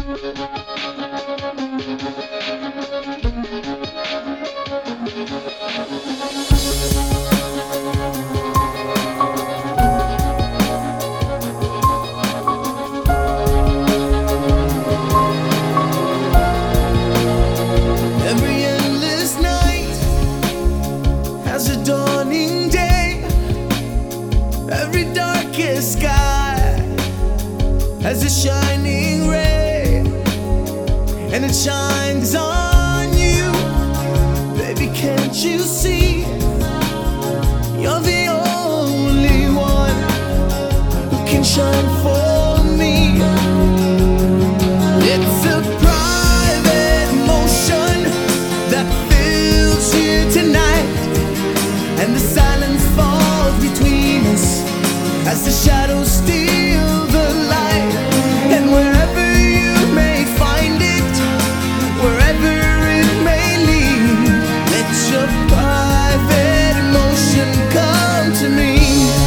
Every endless night has a dawning day. Every darkest sky has a shining ray, and it shines on you. Baby, can't you see? You're the only one who can shine for me. It's a private emotion that fills you tonight, and the silence falls between us as the shadows steal the light. And wherever you may find it, wherever it may lead, let your private emotion come to me.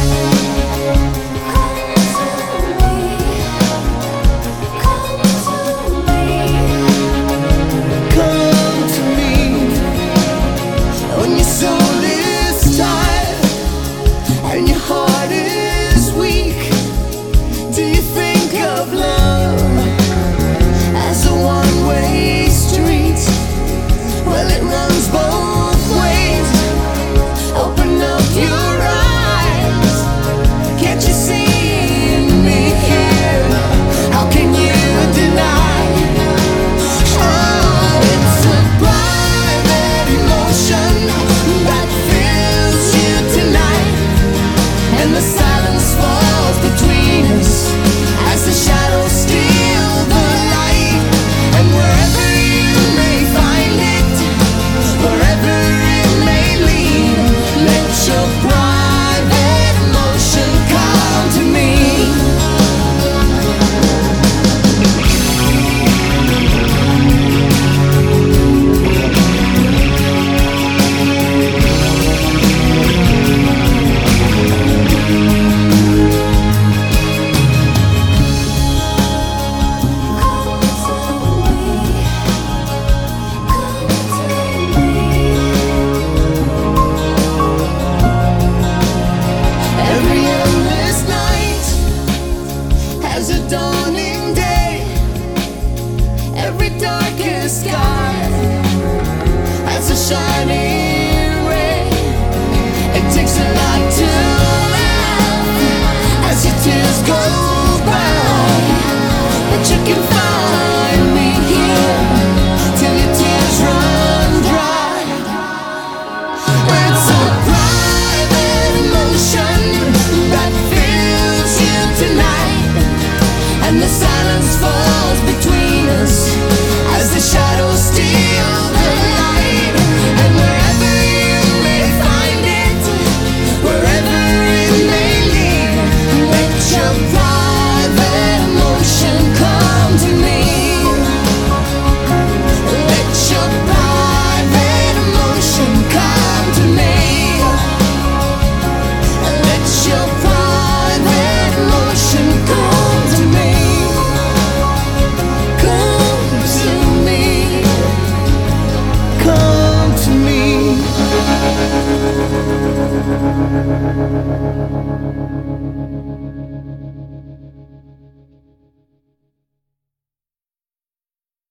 Come to me. When your soul is tired and your heart is weak, do you think of love as a one-way street? Well, it runs both ways. Open up your eyes. Can't you see me here? How can you deny? Oh, it's a private emotion that fills you tonight, and the silence falls between us as the shadows steal the light. And wherever you may find it, wherever it may lead, let your private emotion come to me. Every endless night has a dawning day. Every darkest sky has a shining ray. It takes a lot to laugh as your tears go by, but you can